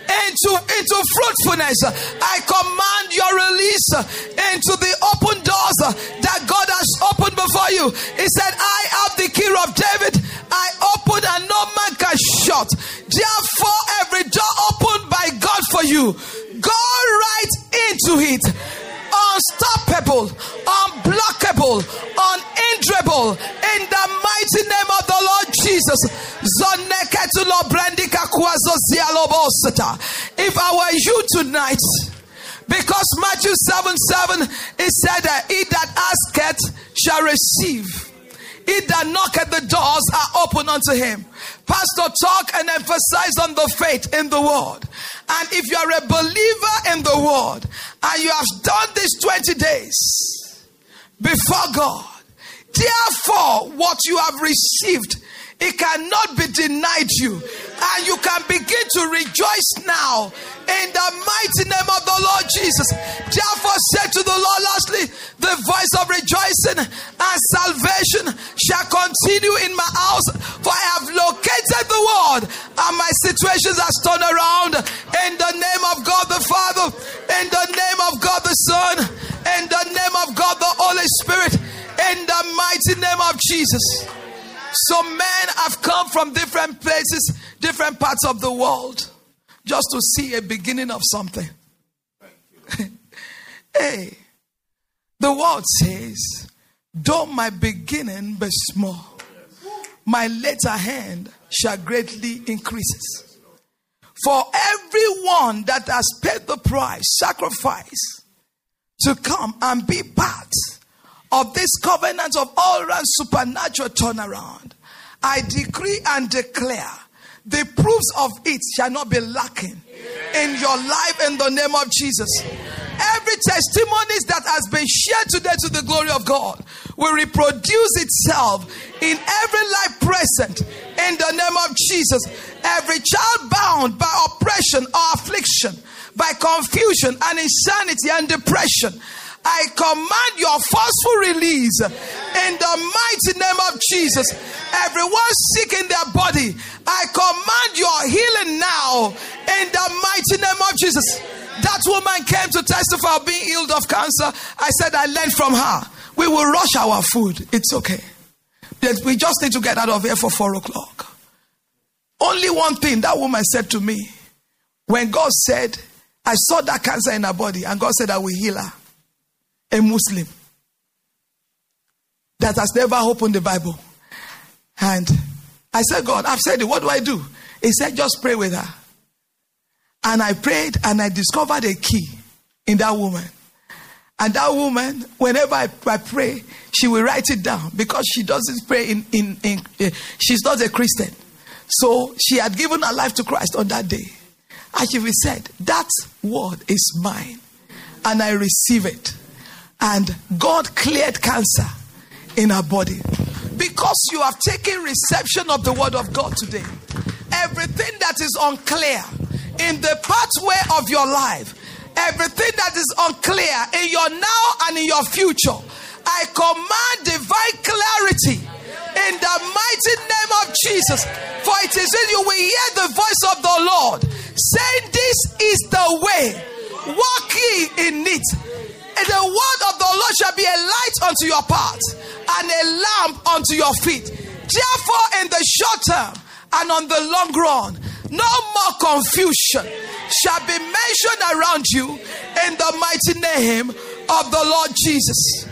into fruitfulness. I command your release into the open doors that God has opened before you. He said, I have the key of David. I open and no man can shut. Therefore, every door opened by God for you, go right into it. Unstoppable, unblockable, unhinderable. In the mighty name of the Lord Jesus. If I were you tonight, because Matthew 7:7, it said that he that asketh shall receive. He that knocketh, the doors are open unto him. Pastor, talk and emphasize on the faith in the word. And if you are a believer in the word and you have done this 20 days before God, therefore what you have received, it cannot be denied you. And you can begin to rejoice now in the mighty name of the Lord Jesus. Therefore say to the Lord, lastly, the voice of rejoicing and salvation shall continue in my house, for I have located the word and my situations are turned around. In the name of God the Father, in the name of God the Son, in the name of God the Holy Spirit, in the mighty name of Jesus. So men have come from different places, different parts of the world, just to see a beginning of something. Hey, the word says, though my beginning be small, my later hand shall greatly increase. For everyone that has paid the price, sacrifice, to come and be part of this covenant of all-round supernatural turnaround, I decree and declare the proofs of it shall not be lacking in your life in the name of Jesus. Every testimonies that has been shared today to the glory of God will reproduce itself in every life present in the name of Jesus. Every child bound by oppression or affliction, by confusion and insanity and depression, I command your forceful release in the mighty name of Jesus. Everyone sick in their body, I command your healing now in the mighty name of Jesus. That woman came to testify of being healed of cancer. I said, I learned from her. We will rush our food. It's okay. We just need to get out of here for 4 o'clock. Only one thing that woman said to me, when God said, I saw that cancer in her body, and God said, I will heal her. A Muslim that has never opened the Bible. And I said, God, I've said it. What do I do? He said, just pray with her. And I prayed and I discovered a key in that woman. And that woman, whenever I pray, she will write it down because she doesn't pray she's not a Christian. So she had given her life to Christ on that day. And she said, that word is mine. And I receive it. And God cleared cancer in her body. Because you have taken reception of the word of God today, everything that is unclear in the pathway of your life, everything that is unclear in your now and in your future, I command divine clarity in the mighty name of Jesus. For it is in you will hear the voice of the Lord saying, this is the way, walk ye in it. And the word of the Lord shall be a light unto your path and a lamp unto your feet. Therefore, in the short term and on the long run, no more confusion shall be mentioned around you in the mighty name of the Lord Jesus.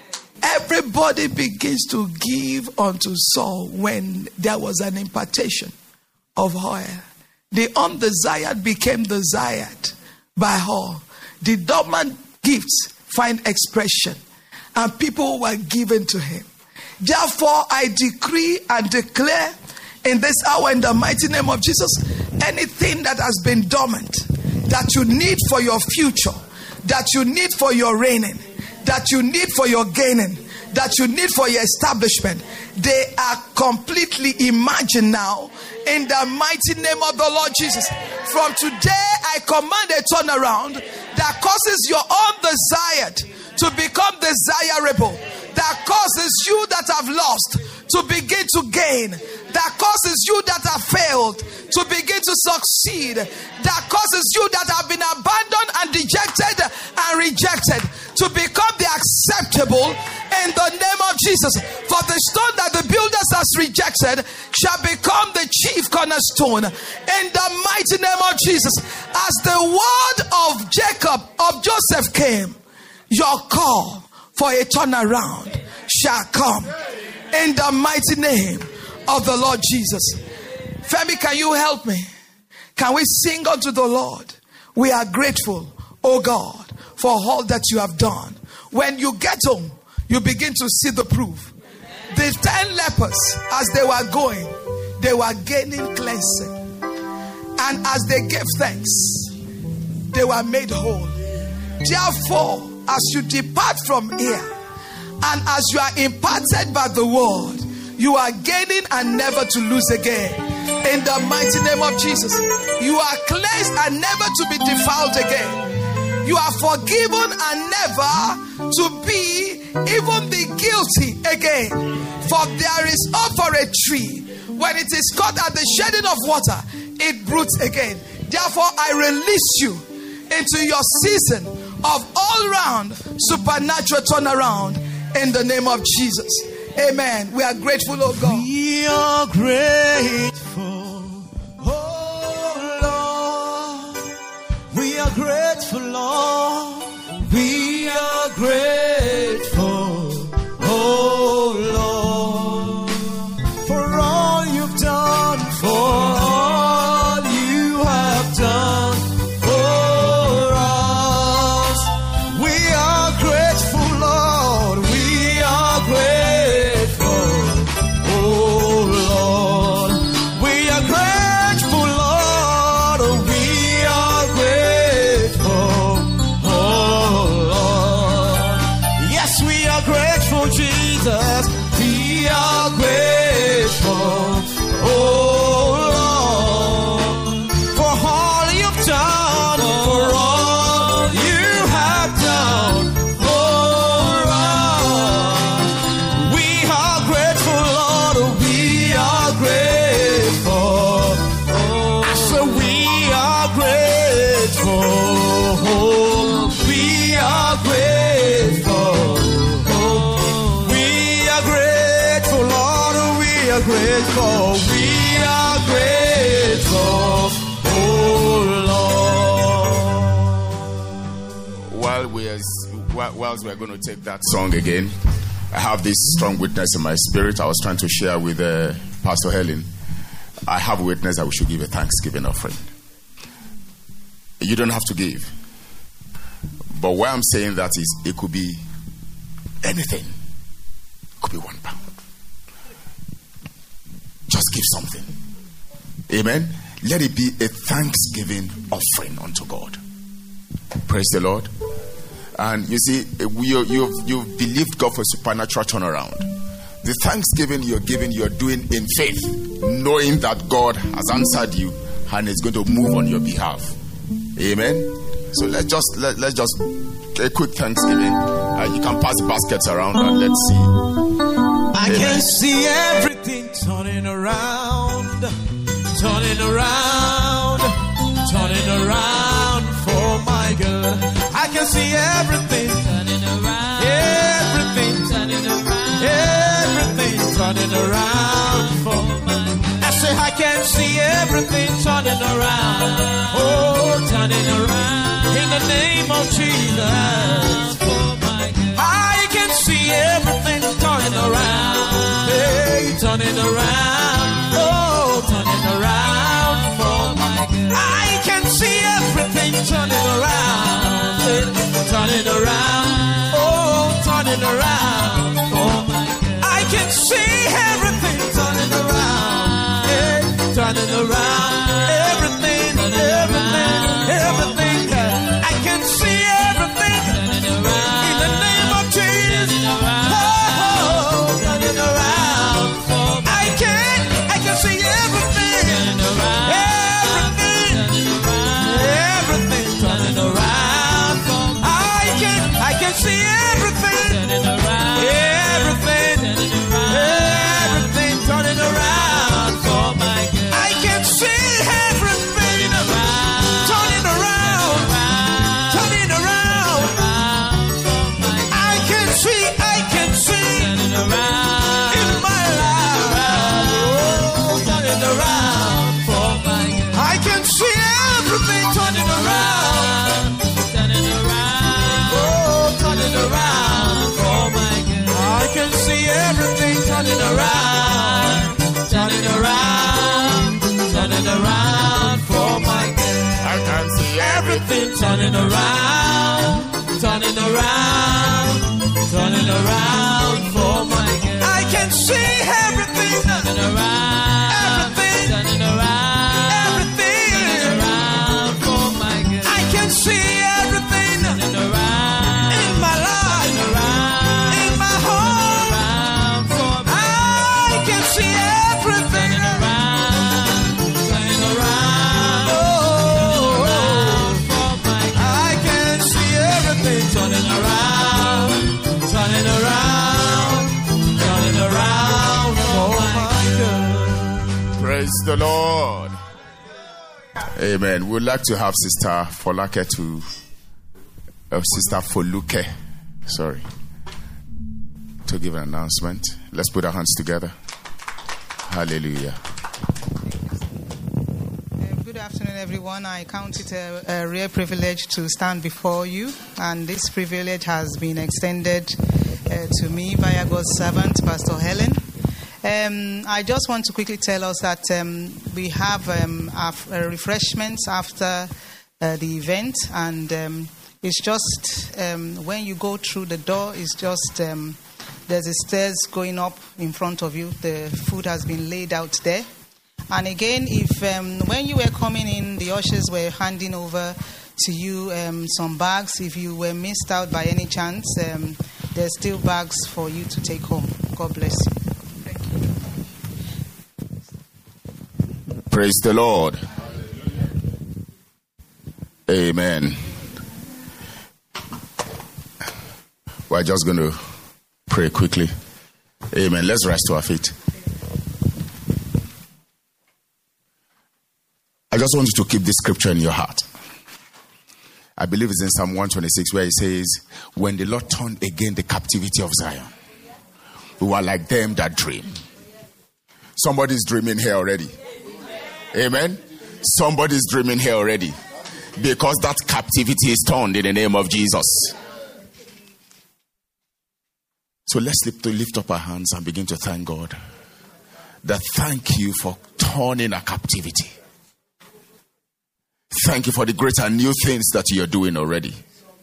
Everybody begins to give unto Saul when there was an impartation of oil. The undesired became desired by all. The dormant gifts find expression, and people were given to him. Therefore, I decree and declare in this hour, in the mighty name of Jesus, anything that has been dormant, that you need for your future, that you need for your reigning, that you need for your gaining, that you need for your establishment, they are completely imagined now in the mighty name of the Lord Jesus. From today, I command a turnaround that causes your own desired to become desirable, that causes you that have lost to begin to gain, that causes you that have failed to begin to succeed, that causes you that have been abandoned and dejected and rejected to become the acceptable in the name of Jesus. For the stone that the builders has rejected shall become the chief cornerstone in the mighty name of Jesus. As the word of Jacob, of Joseph came, your call for a turnaround shall come in the mighty name of the Lord Jesus. Femi, can you help me? Can we sing unto the Lord We are grateful, oh God, for all that you have done. When you get home, you begin to see the proof. The 10 lepers, as they were going, they were gaining cleansing. And as they gave thanks, they were made whole. Therefore, as you depart from here, and as you are imparted by the word, you are gaining and never to lose again. In the mighty name of Jesus, you are cleansed and never to be defiled again. You are forgiven and never to be even the guilty again. For there is hope for a tree. When it is caught at the shedding of water, it roots again. Therefore, I release you into your season of all-round supernatural turnaround in the name of Jesus. Amen. We are grateful, oh God. We are grateful, oh Lord. We are grateful, Lord. We are grateful, oh Lord, for all you've done, for all you have done for us. We are grateful, Lord. We are grateful, oh Lord. We are grateful, Lord. We are grateful, oh Lord. Yes, we are grateful, Jesus. We are grateful, oh Lord, for all you've done, for all you have done for us. We are grateful, Lord. We are grateful. I said we are grateful. We are grateful. We are grateful, Lord. We are grateful. We are grateful, oh Lord. Whilst we're going to take that song again, I have this strong witness in my spirit. I was trying to share with Pastor Helen. I have a witness that we should give a thanksgiving offering. You don't have to give. But why I'm saying that is, it could be anything. It could be £1. Just give something. Amen. Let it be a thanksgiving offering unto God. Praise the Lord. And you see, you've believed God for supernatural turnaround. The thanksgiving you're giving, you're doing in faith, knowing that God has answered you and is going to move on your behalf. Amen. So let's just a quick thanksgiving. You can pass baskets around and let's see. I can see everything turning around, turning around, turning around for my good. I can see everything turning around, everything turning around, everything turning around for my good. I say I can see everything turning around, oh, turning around in the name of Jesus for my good. I can see everything turning around, hey, turning around, oh, turning around for my good. I can see everything turning around, hey, turning around, oh, turning around for my good. I can see everything turning around, hey, turning around, everything, everything, everything. I can see everything turning around in the name of Jesus. Turning around. I can see everything. Everything. Everything turning around. I can see everything. Everything. Everything turning around for my good. I can see everything turning around. Turning around. I can see turning around in my life. Oh, turning around for my good. I can see everything turning around. Turning around. Oh, turning around for my good. I can see everything turning around. Turning around. Turning around for my good. I can see everything turning around, turning around, turning around for my good. I can see everything Turning around, turning around, turning around for my good. I can see everything Turning around, in my life, turning around, in my home. around for my I can see everything. turning around, turning around, Oh, around for my good. I can see everything. Turning around, turning around, turning around for my good. Praise the Lord. Amen. We'd like to have Sister Folake Sister Foluke, to give an announcement. Let's put our hands together. Hallelujah. Good afternoon, everyone. I count it a rare privilege to stand before you, and this privilege has been extended to me via God's servant, Pastor Helen. I just want to quickly tell us that we have our refreshments after the event, and it's just when you go through the door, it's just there's a stairs going up in front of you. The food has been laid out there. And again, if when you were coming in, the ushers were handing over to you some bags. If you were missed out by any chance, there's still bags for you to take home. God bless you. Thank you. Praise the Lord. Amen. We're just going to pray quickly. Amen. Let's rise to our feet. I just want you to keep this scripture in your heart. I believe it's in Psalm 126 where it says, when the Lord turned again the captivity of Zion, we were like them that dream. Somebody's dreaming here already. Amen. Somebody's dreaming here already. Because that captivity is turned in the name of Jesus. So let's lift up our hands and begin to thank God. That thank you for turning our captivity. Thank you for the great and new things that you are doing already.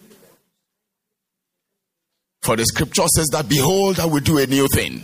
For the scripture says that, behold, I will do a new thing.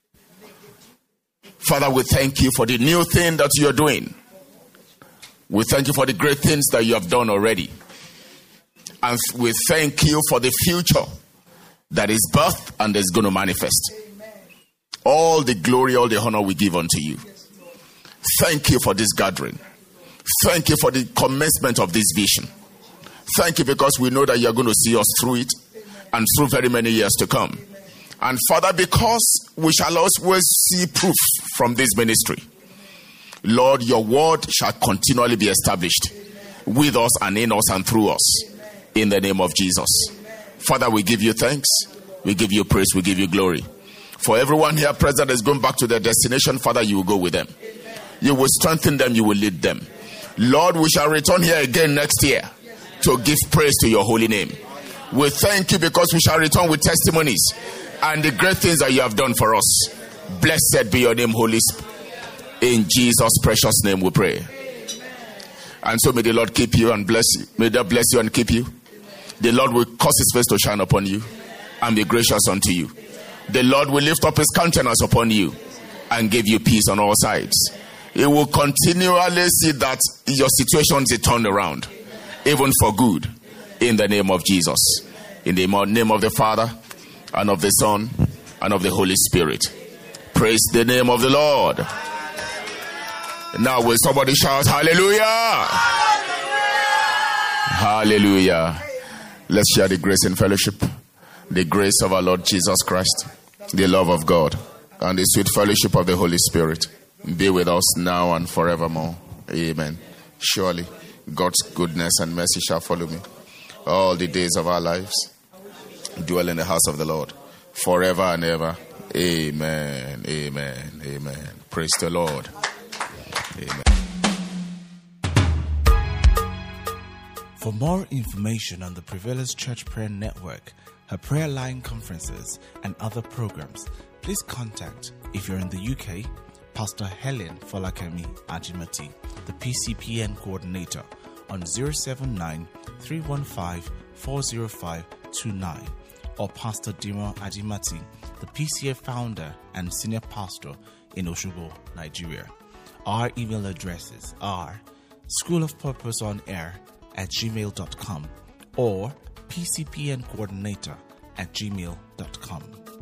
Father, we thank you for the new thing that you are doing. We thank you for the great things that you have done already. And we thank you for the future that is birthed and is going to manifest. All the glory, all the honor we give unto you. Thank you for this gathering. Thank you for the commencement of this vision. Thank you because we know that you are going to see us through it and through very many years to come. And Father, because we shall always see proof from this ministry, Lord, your word shall continually be established with us and in us and through us. In the name of Jesus. Father, we give you thanks. We give you praise. We give you glory. For everyone here present is going back to their destination, Father, you will go with them. You will strengthen them. You will lead them. Lord, we shall return here again next year to give praise to your holy name. We thank you because we shall return with testimonies and the great things that you have done for us. Blessed be your name, Holy Spirit. In Jesus' precious name we pray. And so may the Lord keep you and bless you. May God bless you and keep you. The Lord will cause his face to shine upon you and be gracious unto you. The Lord will lift up his countenance upon you and give you peace on all sides. He will continually see that your situation is turned around, even for good, in the name of Jesus. In the name of the Father, and of the Son, and of the Holy Spirit. Praise the name of the Lord. Now will somebody shout hallelujah? Hallelujah. Let's share the grace and fellowship. The grace of our Lord Jesus Christ, the love of God, and the sweet fellowship of the Holy Spirit be with us now and forevermore. Amen. Surely God's goodness and mercy shall follow me all the days of our lives. Dwell in the house of the Lord forever and ever. Amen. Amen. Amen. Praise the Lord. Amen. For more information on the Prevailers Church Prayer Network, her prayer line conferences, and other programs, please contact, if you're in the UK, Pastor Helen Folakemi Ajimati, the PCPN coordinator, on 079 315 40529 or Pastor Dimo Adimati, the PCA founder and senior pastor in Osogbo, Nigeria. Our email addresses are schoolofpurposeonair@gmail.com or pcpncoordinator@gmail.com.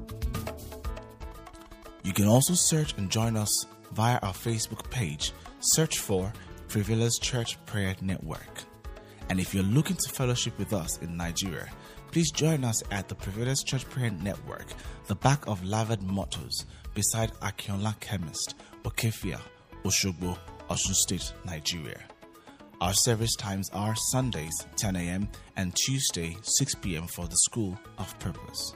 You can also search and join us via our Facebook page. Search for Privileged Church Prayer Network. And if you're looking to fellowship with us in Nigeria, please join us at the Privileged Church Prayer Network, the back of Lavard Motors, beside Akionla Chemist, Okefia, Osogbo, Osun State, Nigeria. Our service times are Sundays 10 a.m. and Tuesday 6 p.m. for the School of Purpose.